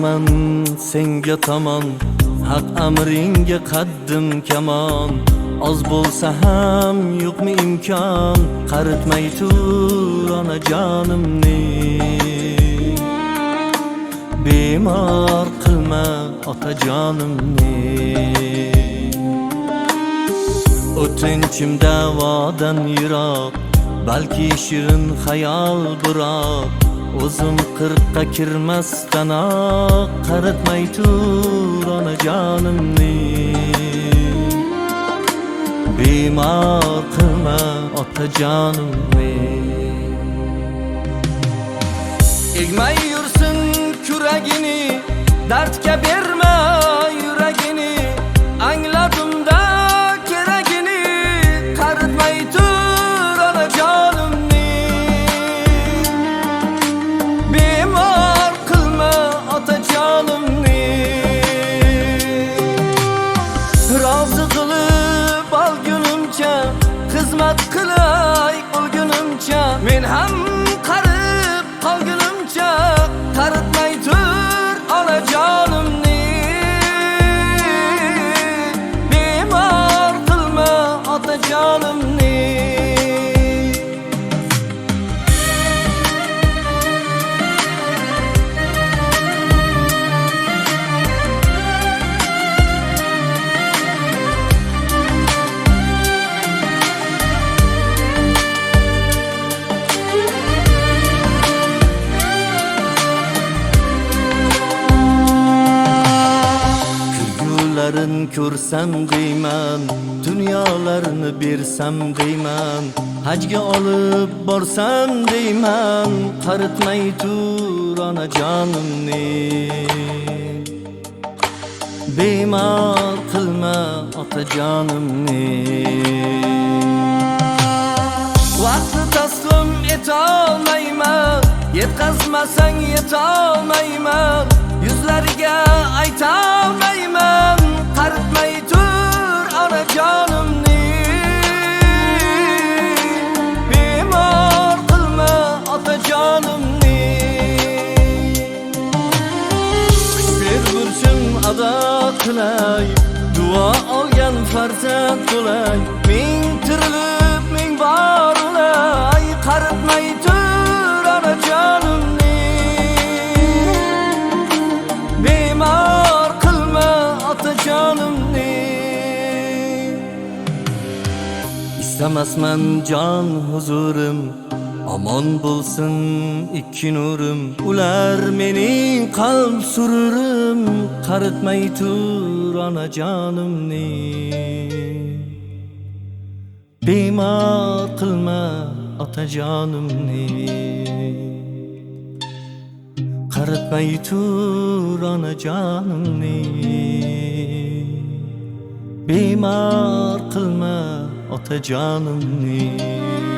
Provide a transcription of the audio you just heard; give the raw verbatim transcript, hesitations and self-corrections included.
boraman senga tomon, haq amringa qaddim kamon. Oz bo'lsa ham yo'qmi imkon, qaritmay tur onajonimni. Bemor qilma otajonimni. O'tinchim da'vodan yiroq, balki shirin xayol biroq. O'zim qirqqa kirmasdanoq, qaritmay tur onajonimni. Bemor qilma otajonimni. Egmay yursin kuragini, dardga berma yuragini. Angladimda keragini, qaritmay tur onajonimni. Bemor qilma otajonimni. Rozi qilib olgunimcha, xizmat qilay o'lgunimcha, men ham qarib qolgunimcha, qaritmay tur onajonimni. Bemor qilma otajonimni. Ko'rsam deyman, dunyolarni bersam deyman, hajga olib borsam deyman, qaritmay tur onajonimni. Bemor qilma otajonimni. Vaqtni taslim etolmayman, yetkazmasang yetolmayman, yuzlariga aytolmayman, qaritmay tur onajonimni. Bemor qilma otajonimni. Kuch burchim ado qilay, duo olgan farzand bo'lay. Ming tirilib ming bor ulay, qaritmay tur onajonimni. Bemor qilma otajonimni. İstemasman jon huzurim, omon bo'lsin ikki nurim. Ular mening qalb sururim, qaritmay tur onajonimni. Bemor qilma otajonimni. Qaritmay tur onajonimni. Bemor qilma otajonimni.